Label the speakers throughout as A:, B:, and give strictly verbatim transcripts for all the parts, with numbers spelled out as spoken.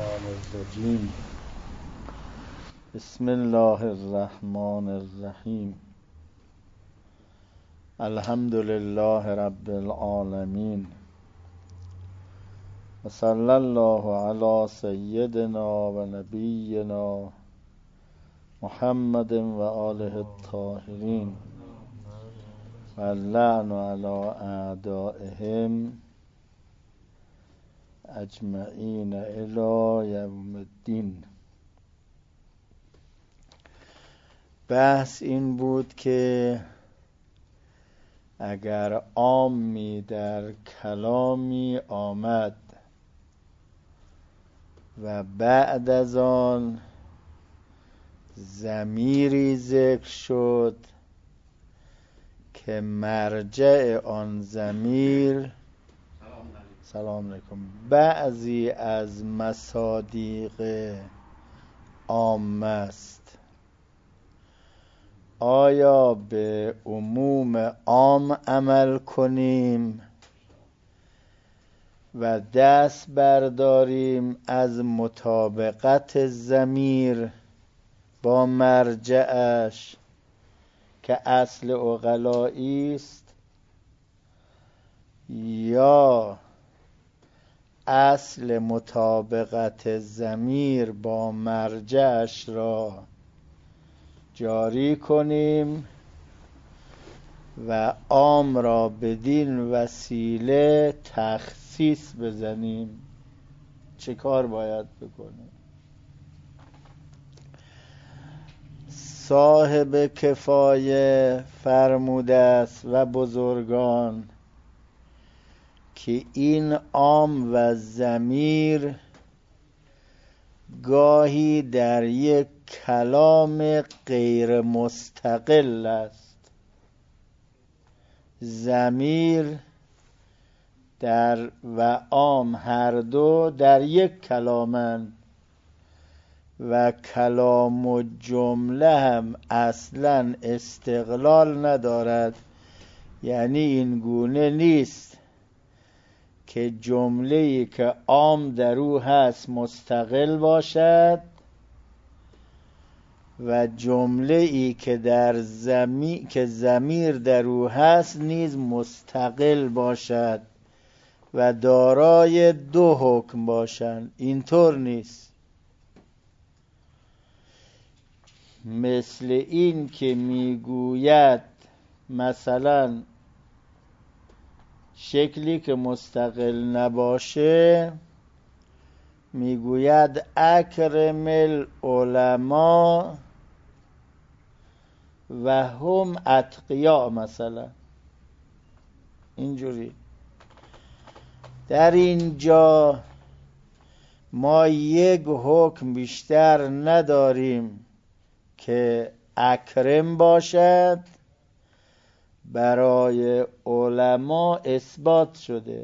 A: الشیطان الرجیم. بسم الله الرحمن الرحیم. الحمد لله رب العالمین و صلی الله علی سیدنا و نبینا محمد و آله الطاهرین و اللعن علی اعدائهم اجمعین الی یوم الدین. بحث این بود که اگر عامی در کلامی آمد و بعد از آن ضمیری ذکر شد که مرجع آن ضمیر سلام علیکم بعضی از مصادیق عام است، آیا به عموم عام عمل کنیم و دست برداریم از مطابقت ضمیر با مرجعش که اصل عقلایی است، یا اصل مطابقت ضمیر با مرجعش را جاری کنیم و عام را بدین وسیله تخصیص بزنیم؟ چه کار باید بکنیم؟ صاحب کفایه فرموده است و بزرگان که این عام و ضمیر گاهی در یک کلام غیر مستقل است. ضمیر در و عام هر دو در یک کلامند و کلام و جمله هم اصلا استقلال ندارد. یعنی این گونه نیست که جمله‌ای که عام در او هست مستقل باشد و جمله‌ای که در ضمیر که ضمیر در او هست نیز مستقل باشد و دارای دو حکم باشند. اینطور نیست. مثل این که میگوید مثلا شکلی که مستقل نباشه میگوید اکرم العلماء و هم اتقیا، مثلا اینجوری. در اینجا ما یک حکم بیشتر نداریم که اکرم باشد، برای علما اثبات شده،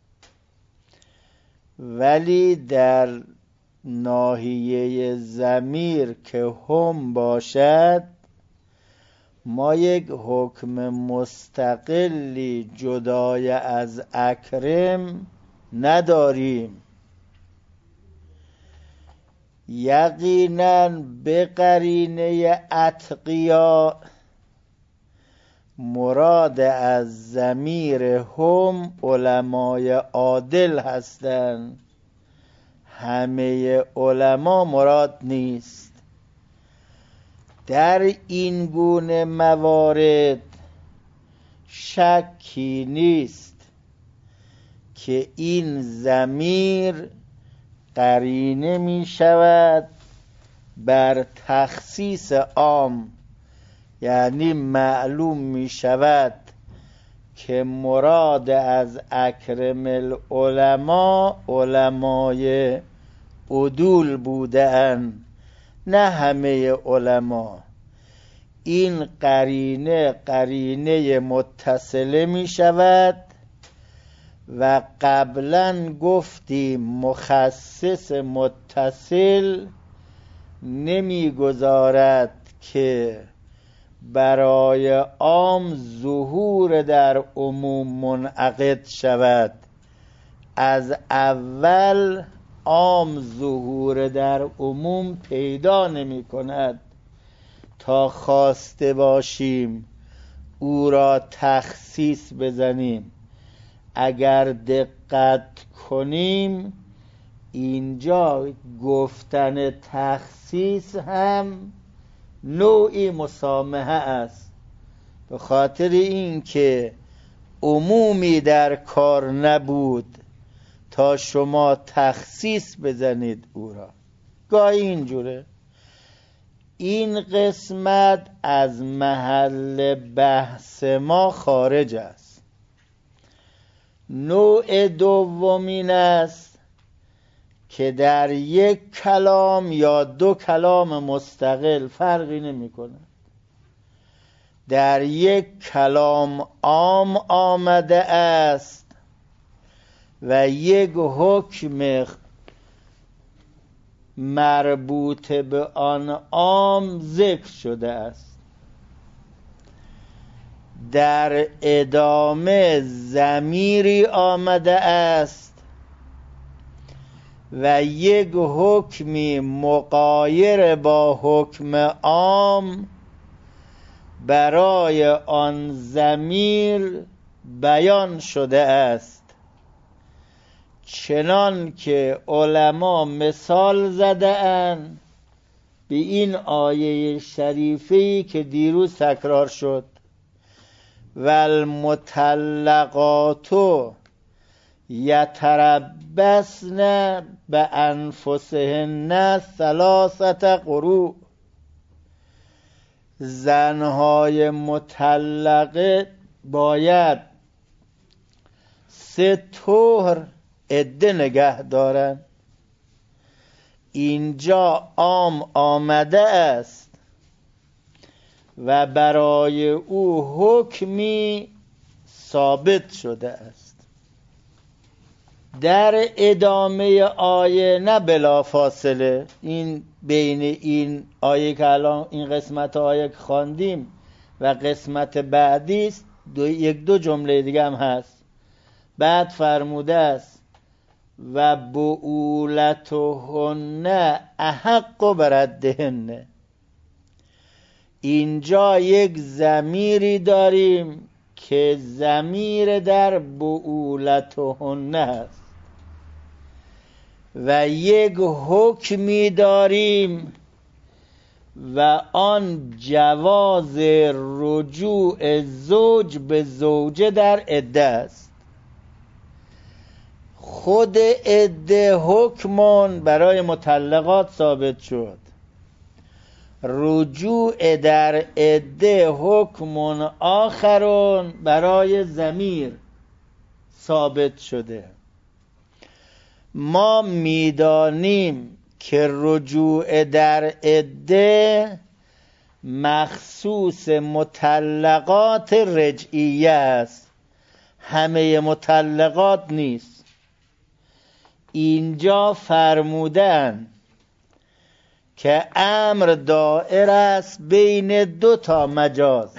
A: ولی در ناحیه ضمیر که هم باشد ما یک حکم مستقلی جدای از اکرم نداریم. یقیناً به قرینه اتقیا مراد از ضمیر هم علمای عادل هستند، همه علما مراد نیست. در این گونه موارد شکی نیست که این ضمیر قرینه می شود بر تخصیص عام، یعنی معلوم می شود که مراد از اکرم العلماء علمای عدول بودند، نه همه علما. این قرینه قرینه متصله می شود و قبلا گفتیم مخصص متصل نمی گذارد که برای عام ظهور در عموم منعقد شود. از اول عام ظهور در عموم پیدا نمی کند تا خواسته باشیم او را تخصیص بزنیم. اگر دقت کنیم اینجا گفتن تخصیص هم نوعی مسامحه است، به خاطر اینکه عمومی در کار نبود تا شما تخصیص بزنید او را. گاهی اینجوره. این قسمت از محل بحث ما خارج است. نوع دومین است که در یک کلام یا دو کلام مستقل فرقی نمی کند، در یک کلام عام آمده است و یک حکم مربوط به آن عام ذکر شده است. در ادامه ضمیری آمده است و یک حکمی مغایر با حکم عام برای آن ضمیر بیان شده است، چنان که علما مثال زده اند به این آیه شریفه‌ای که دیروز تکرار شد: والمطلقات یتربصن بانفسهن ثلاثه قروء. زنهای مطلقه باید سه طهر عده نگه دارن. اینجا عام آمده است و برای او حکمی ثابت شده است. در ادامه آیه نه بلا فاصله، این بین این آیه که الان این قسمت آیه که خواندیم و قسمت بعدی است، دو یک دو جمله دیگه هم هست. بعد فرموده است و بعولتهن احق بردهن. اینجا یک ضمیری داریم که ضمیر در بعولتهن است و یک حکمی داریم و آن جواز رجوع زوج به زوجه در عده است. خود عده حکمون برای مطلقات ثابت شد، رجوع در عده حکمون آخرون برای ضمیر ثابت شده. ما میدانیم که رجوع در عده مخصوص مطلقات رجعیه است، همه مطلقات نیست. اینجا فرمودن که امر دائر است بین دو تا مجاز،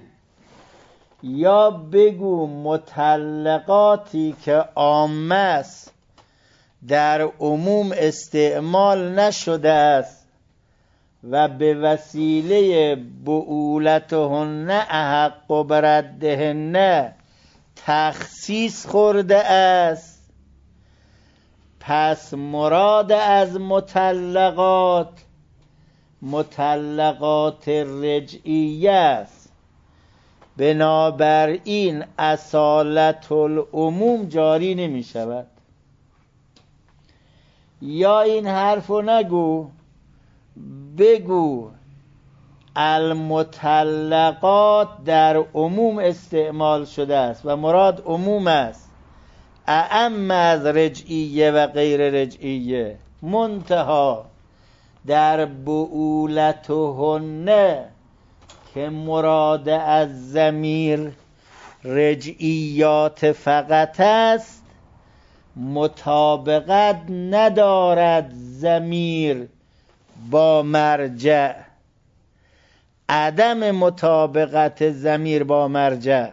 A: یا بگو مطلقاتی که عامه است در عموم استعمال نشده است و به وسیله بعولتهن احق بردهن تخصیص خورده است. پس مراد از مطلقات مطلقات رجعیه است، بنابراین اصالت العموم جاری نمی شود. یا این حرفو نگو، بگو المطلقات در عموم استعمال شده است و مراد عموم است، اعم از رجعیه و غیر رجعیه. منتها در بعولتهن که مراد از ضمیر رجعیات فقط است، مطابقت ندارد ضمیر با مرجع. عدم مطابقت ضمیر با مرجع،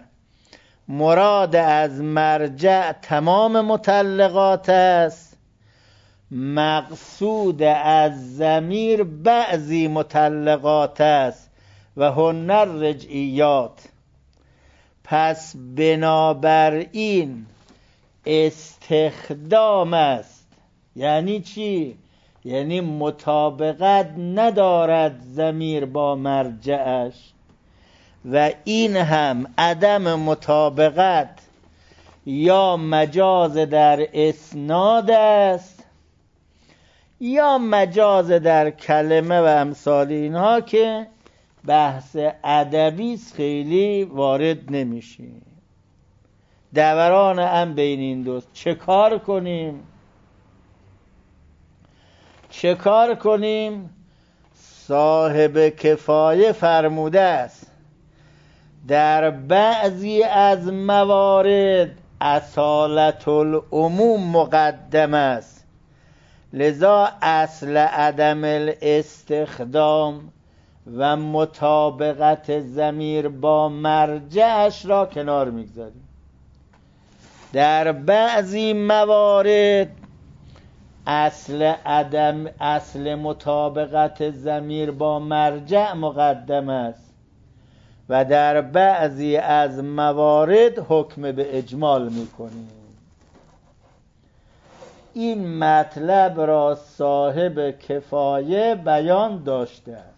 A: مراد از مرجع تمام مطلقات است، مقصود از ضمیر بعضی مطلقات است و هنر رجعیات. پس بنابراین استخدام است. یعنی چی؟ یعنی مطابقت ندارد ضمیر با مرجعش، و این هم عدم مطابقت یا مجاز در اسناد است یا مجاز در کلمه و امثال اینها که بحث ادبی خیلی وارد نمیشیم. دوران هم بین این دو چه کار کنیم؟ چه کار کنیم؟ صاحب کفایه فرموده است در بعضی از موارد اصالت العموم مقدم است، لذا اصل عدم الاستخدام و مطابقت ضمیر با مرجعش را کنار میگذاریم. در بعضی موارد اصل عدم اصل مطابقت ضمیر با مرجع مقدم است و در بعضی از موارد حکم به اجمال میکنیم. این مطلب را صاحب کفایه بیان داشته است.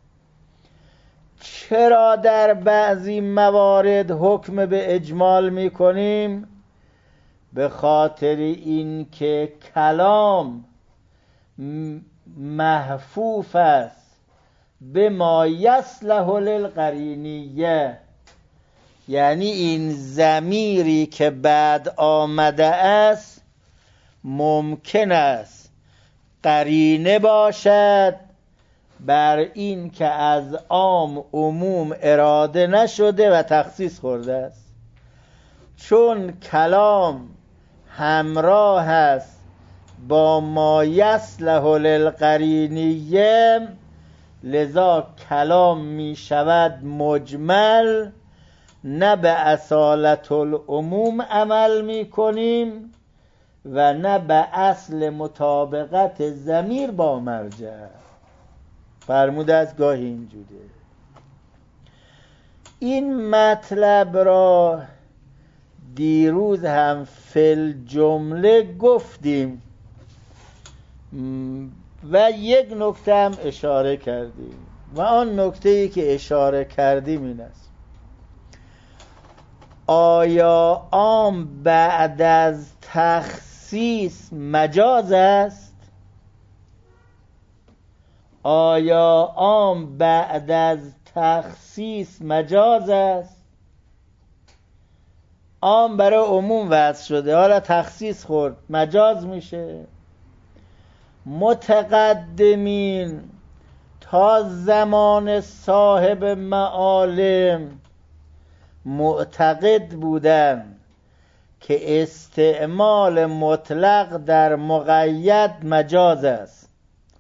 A: چرا در بعضی موارد حکم به اجمال میکنیم؟ به خاطر این که کلام محفوف است به ما یصلح للقرینیه، یعنی این ضمیری که بعد آمده است ممکن است قرینه باشد بر این که از عام عموم اراده نشده و تخصیص خورده است. چون کلام همراه است با ما یصلح للقرینیه، لذا کلام می شود مجمل، نه به اصالت العموم عمل می کنیم و نه به اصل مطابقت ضمیر با مرجع. فرموده از گاهی اینجوره. این مطلب را دیروز هم فل جمله گفتیم و یک نکته هم اشاره کردیم و آن نکته‌ای که اشاره کردیم این است: آیا عام بعد از تخصیص مجاز است؟ آیا عام بعد از تخصیص مجاز است؟ عام برای عموم وضع شده، حالا تخصیص خورد، مجاز میشه. متقدمین تا زمان صاحب معالم معتقد بودند که استعمال مطلق در مقید مجاز است،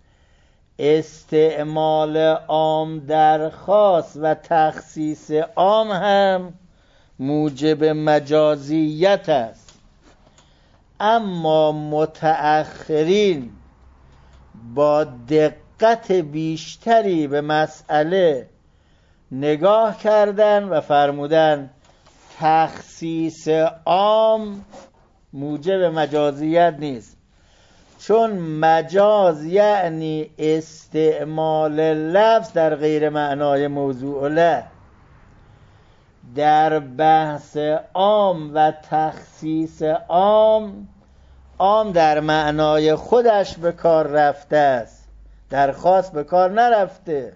A: استعمال عام در خاص و تخصیص عام هم موجب مجازیت است. اما متأخرین با دقت بیشتری به مسئله نگاه کردن و فرمودن تخصیص عام موجب مجازیت نیست، چون مجاز یعنی استعمال لفظ در غیر معنای موضوع له. در بحث عام و تخصیص عام، عام در معنای خودش به کار رفته است، در خاص به کار نرفته.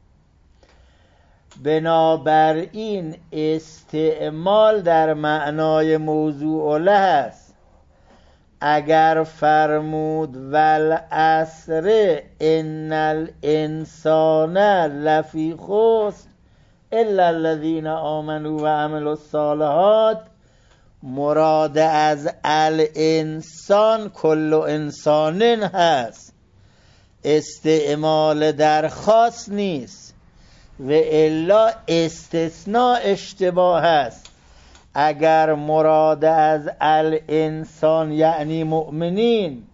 A: بنابراین استعمال در معنای موضوع له است. اگر فرمود والعصر ان الانسان لفی خسر الا الذین آمنوا و عملوا الصالحات، مراد از الانسان کل انسان هست، استعمال در خاص نیست و الا استثناء اشتباه است. اگر مراد از الانسان یعنی مؤمنین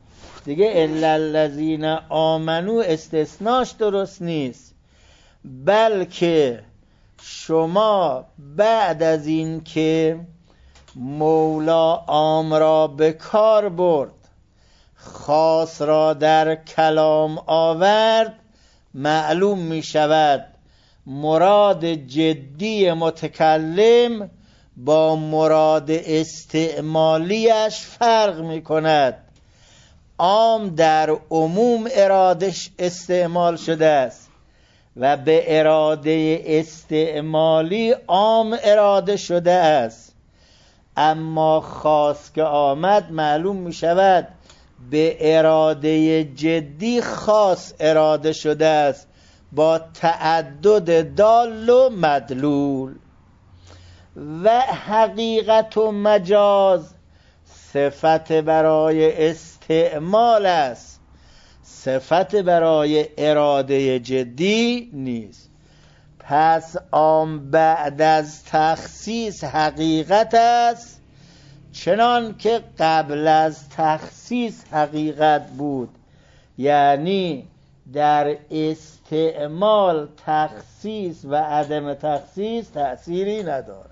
A: دیگه الا الذین آمنو استثناش درست نیست، بلکه شما بعد از این که مولا عام را به کار برد، خاص را در کلام آورد، معلوم می شود مراد جدی متکلم با مراد استعمالیش فرق می کند. عام در عموم ارادش استعمال شده است و به اراده استعمالی عام اراده شده است، اما خاص که آمد معلوم می شود به اراده جدی خاص اراده شده است با تعدد دال و مدلول. و حقیقت و مجاز صفت برای استعمال است، صفت برای اراده جدی نیست. پس عام بعد از تخصیص حقیقت است، چنان که قبل از تخصیص حقیقت بود، یعنی در استعمال تخصیص و عدم تخصیص تأثیری ندارد.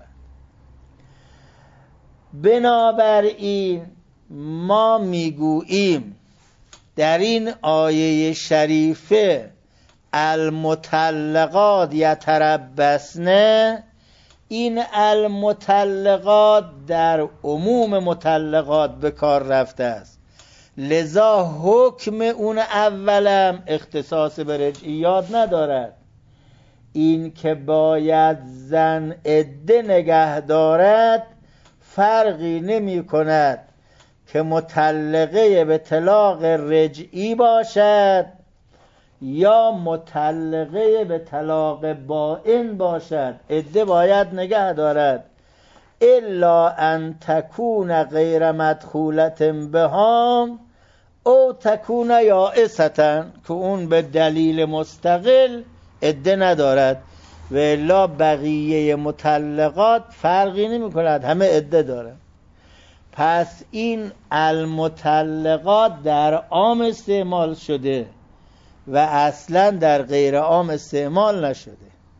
A: بنابراین ما میگوییم در این آیه شریفه المطلقات یتربصن، این المطلقات در عموم مطلقات به کار رفته است، لذا حکم اون اولم اختصاص به رجعیات ندارد. این که باید زن عده نگه دارد فرقی نمی کند که مطلقه به طلاق رجعی باشد یا مطلقه به طلاق بائن باشد، عده باید نگه دارد. الا ان تکون غیر مدخولت بهام او تکون یائسة، که اون به دلیل مستقل عده ندارد، و الا بقیه مطلقات فرقی نمی کند، همه عده دارد. پس این المطلقات در عام استعمال شده و اصلا در غیر عام استعمال نشده.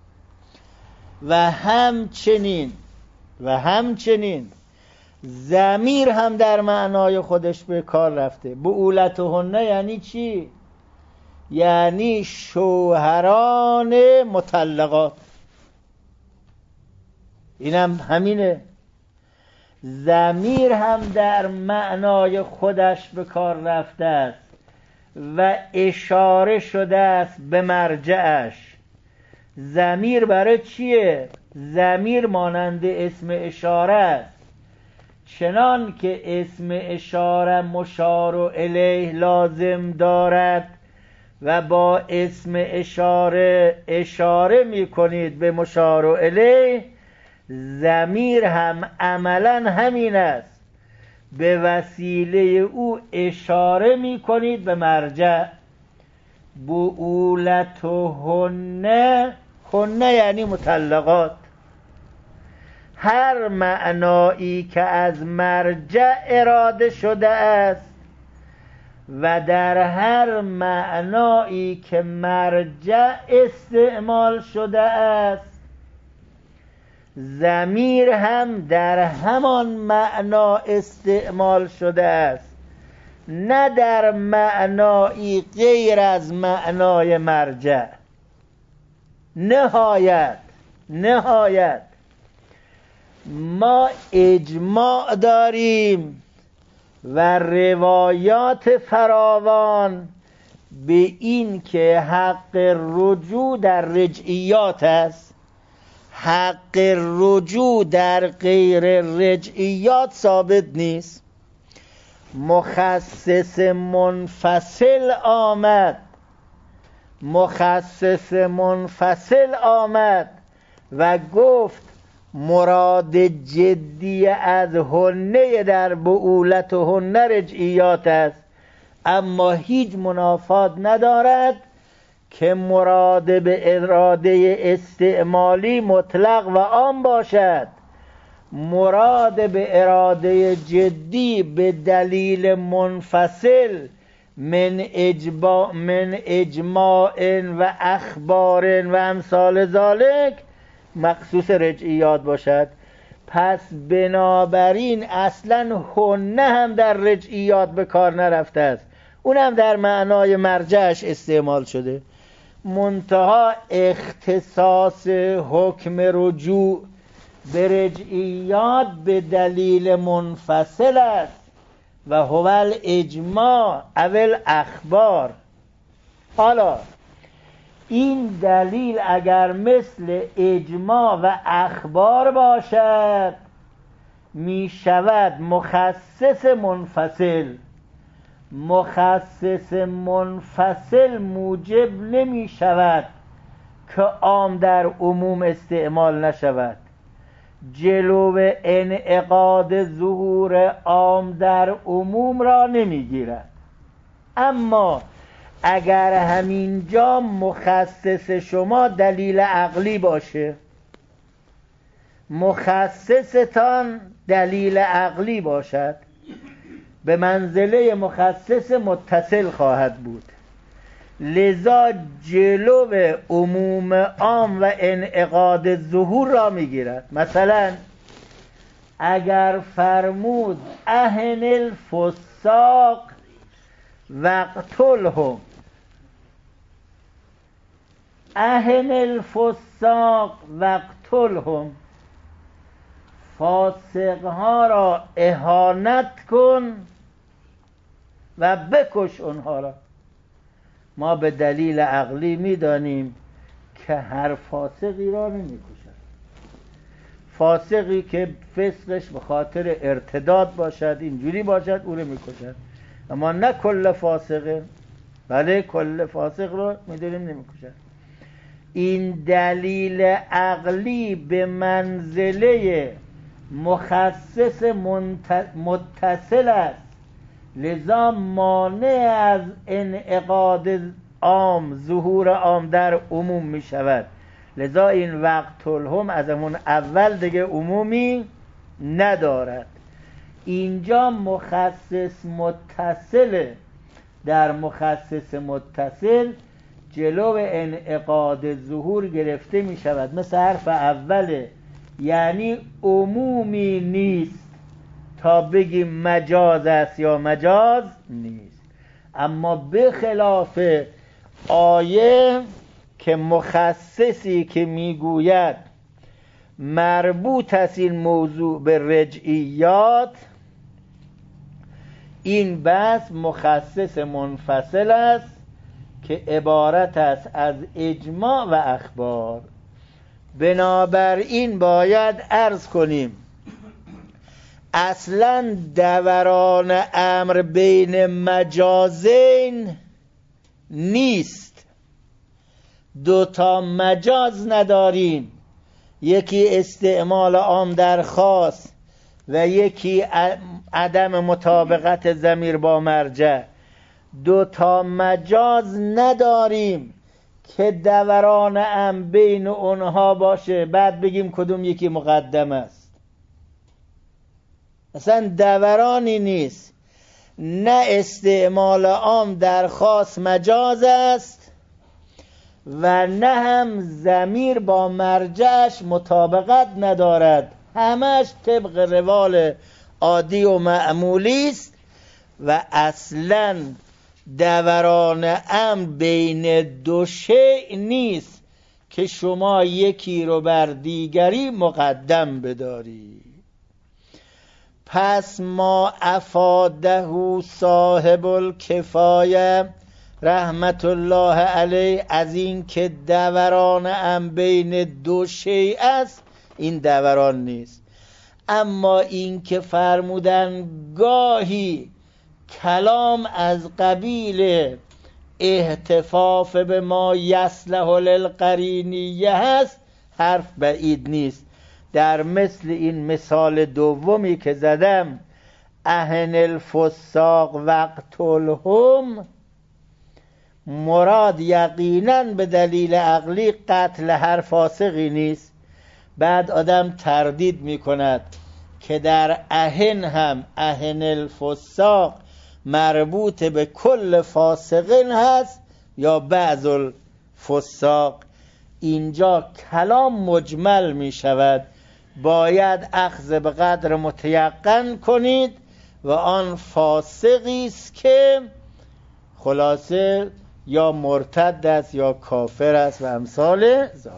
A: و همچنین و همچنین ضمیر هم در معنای خودش به کار رفته. بعولتهن یعنی چی؟ یعنی شوهران مطلقات، اینم همینه. ضمیر هم در معنای خودش به کار رفته است و اشاره شده است به مرجعش. ضمیر برای چیه؟ ضمیر مانند اسم اشاره است، چنان که اسم اشاره مشار الیه لازم دارد و با اسم اشاره اشاره می کنید به مشار الیه، ضمیر هم عملا همین است، به وسیله او اشاره می کنید به مرجع. بعولتهن، هن یعنی مطلقات، هر معنایی که از مرجع اراده شده است و در هر معنایی که مرجع استعمال شده است، ضمیر هم در همان معنا استعمال شده است، نه در معنایی غیر از معنای مرجع. نهایت نهایت ما اجماع داریم و روایات فراوان به این که حق رجوع در رجعیات است، حق رجوع در غیر رجعیات ثابت نیست. مخصص منفصل آمد مخصص منفصل آمد و گفت مراد جدی از هنه در بعولت هنه رجعیات است، اما هیچ منافات ندارد که مراد به اراده استعمالی مطلق و عام باشد. مراد به اراده جدی به دلیل منفصل من اجبا من اجماع و اخبار و امثال ذالک مخصوص رجعیات باشد. پس بنابراین اصلا هنه هم در رجعیات به کار نرفته است، اونم در معنای مرجعش استعمال شده. منتها اختصاص حکم رجوع به رجعیات به دلیل منفصل است و هو الاجماع اول اخبار. حالا این دلیل اگر مثل اجماع و اخبار باشد می شود مخصص منفصل. مخصص منفصل موجب نمی شود که عام در عموم استعمال نشود. جلو انعقاد ظهور عام در عموم را نمی گیرد. اما اگر همینجا مخصص شما دلیل عقلی باشه، مخصصتان دلیل عقلی باشد، به منزله مخصص متصل خواهد بود. لذا جلو عموم عام و انعقاد ظهور را میگیرد. مثلا اگر فرمود اهن الفساق وقتلهم، اهن الفساق وقتلهم، فاسقها را اهانت کن و بکش اونها را. ما به دلیل عقلی میدانیم که هر فاسقی را نمیکشد. فاسقی که فسقش به خاطر ارتداد باشد، اینجوری باشد، او رو میکشد، اما نه کل فاسقه. بله کل فاسق رو میدونیم نمیکشد. این دلیل عقلی به منزله مخصص متصل است، لذا مانع از انعقاد عام ظهور عام در عموم می شود. لذا این وقت هم از همون اول دیگه عمومی ندارد. اینجا مخصص متصل در مخصص متصل جلو انعقاد ظهور گرفته می شود. مثل حرف اوله، یعنی عمومی نیست تا بگیم مجاز است یا مجاز نیست. اما به خلاف آیه که مخصصی که میگوید مربوط است این موضوع به رجعیات، این بس مخصص منفصل است که عبارت است از اجماع و اخبار. بنابراین باید عرض کنیم اصلا دوران امر بین مجازین نیست. دو تا مجاز نداریم، یکی استعمال عام در خاص و یکی عدم مطابقت ضمیر با مرجع. دو تا مجاز نداریم که دوران امر بین اونها باشه بعد بگیم کدوم یکی مقدم است. اصلا دورانی نیست. نه استعمال عام در خاص مجاز است و نه هم ضمیر با مرجعش مطابقت ندارد، همش طبق روال عادی و معمولی است و اصلا دوران امر بین دو شیء نیست که شما یکی رو بر دیگری مقدم بداری. پس ما افاده صاحب الکفایه رحمت الله علیه از این که دوران امر بین دو شیء است، این دوران نیست. اما این که فرمودن گاهی کلام از قبیل احتفاف به ما یصلح للقرینیه هست، حرف بعید نیست. در مثل این مثال دومی که زدم، اهن الفساق وقتلهم، مراد یقینا به دلیل عقلی قتل هر فاسقی نیست. بعد آدم تردید می کند که در اهن هم اهن الفساق مربوط به کل فاسقین هست یا بعض الفساق. اینجا کلام مجمل می شود، باید اخذ به قدر متیقن کنید و آن فاسقی است که خلاصه یا مرتد است یا کافر است و امثال ذالک.
B: جواب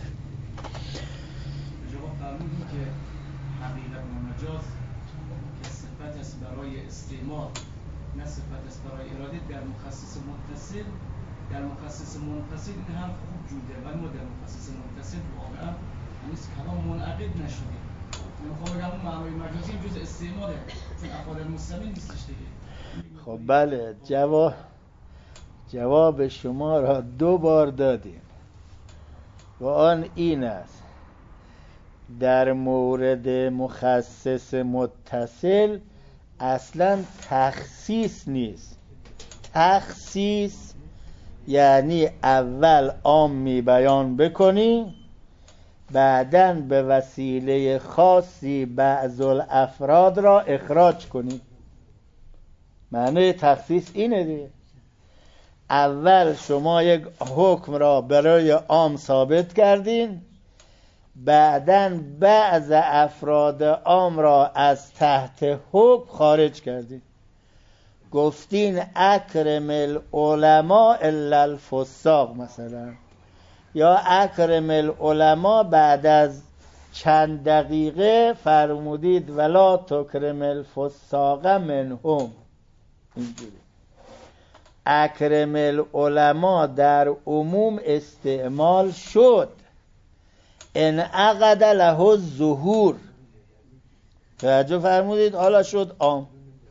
B: فرمودید که حقیقت مجاز که صفت است برای استعمال نه صفت است برای اراده، در مخصص متصل در مخصص منفصل این هم خوب جوده، ولی ما در مخصص متصل واقعا هنوز کلام منعقد نشده. من میخوام بگم اون معنای مجازی جز استعماله، چون افعال المستعمل نیستش دیگه.
A: خب بله، جواب جواب شما را دو بار دادیم و آن این است: در مورد مخصص متصل اصلا تخصیص نیست. تخصیص یعنی اول عامی بیان بکنی، بعداً به وسیله خاصی بعض الافراد را اخراج کنی. معنی تخصیص اینه دیگه. اول شما یک حکم را برای عام ثابت کردین، بعداً بعض افراد عام را از تحت حکم خارج کردین. گفتین اکرم العلماء الا الفساق مثلا، یا اکرم العلماء بعد از چند دقیقه فرمودید ولا تکرم الفساق منهم. اینجوری اکرم العلماء در عموم استعمال شد، انعقد له الظهور، توجه فرمودید، حالا شد عام.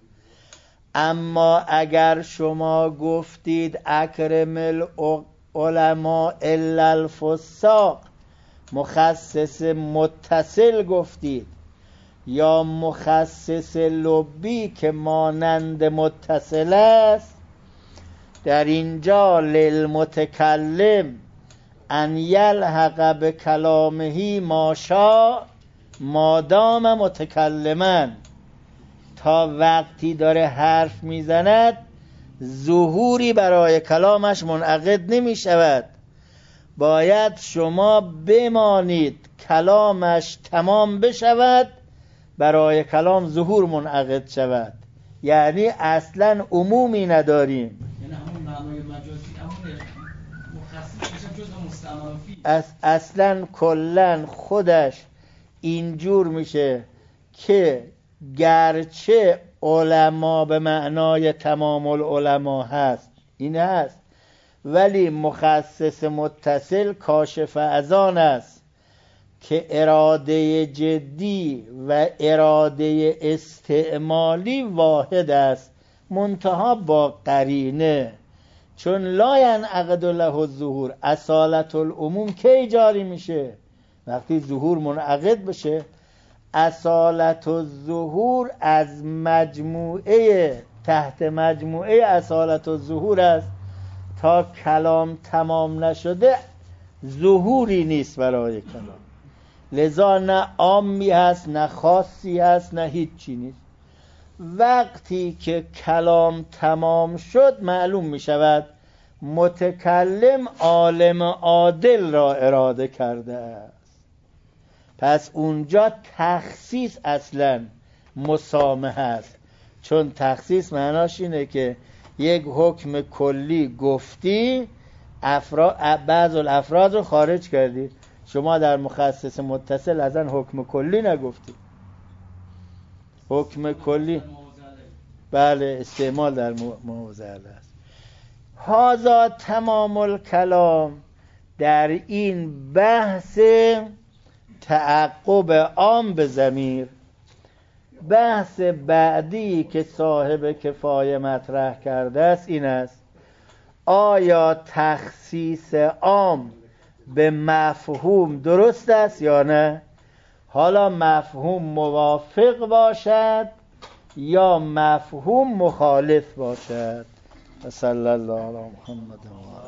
A: اما اگر شما گفتید اکرم العلماء الا الفساق، مخصص متصل گفتید یا مخصص لبی که مانند متصل است، در اینجا للمتکلم ان یلحق به کلامه ما شاء مادام متکلمن، تا وقتی داره حرف میزند ظهوری برای کلامش منعقد نمی شود. باید شما بمانید کلامش تمام بشود برای کلام ظهور منعقد شود. یعنی اصلا عمومی نداریم،
B: یعنی همون معنای مجازی همون مخصص میشه جز مستعمل فی.
A: از اصلا کلن خودش اینجور میشه که گرچه علما به معنای تمام العلما هست، این هست، ولی مخصص متصل کاشف از آن است که اراده جدی و اراده استعمالی واحد است، منتها با قرینه. چون لا ینعقد له الظهور، اصالت العموم کی جاری میشه؟ وقتی ظهور منعقد بشه. اصالت الظهور از مجموعه تحت مجموعه اصالت الظهور است. تا کلام تمام نشده ظهوری نیست برای کلام، لذا نه عامی هست نه خاصی هست نه هیچی نیست. وقتی که کلام تمام شد معلوم می شود متکلم عالم عادل را اراده کرده است. پس اونجا تخصیص اصلا مسامحه است، چون تخصیص معناش اینه که یک حکم کلی گفتی، افراد بعض الافراد رو خارج کردی. شما در مخصص متصل ازن حکم کلی نگفتی. حکم کلی بله استعمال در موضع است. هذا تمام الکلام. در این بحث تعقب عام به ضمیر، بحث بعدی که صاحب کفایه مطرح کرده است این است: آیا تخصیص عام به مفهوم درست است یا نه؟ حالا مفهوم موافق باشد یا مفهوم مخالف باشد. صلی الله علی محمد و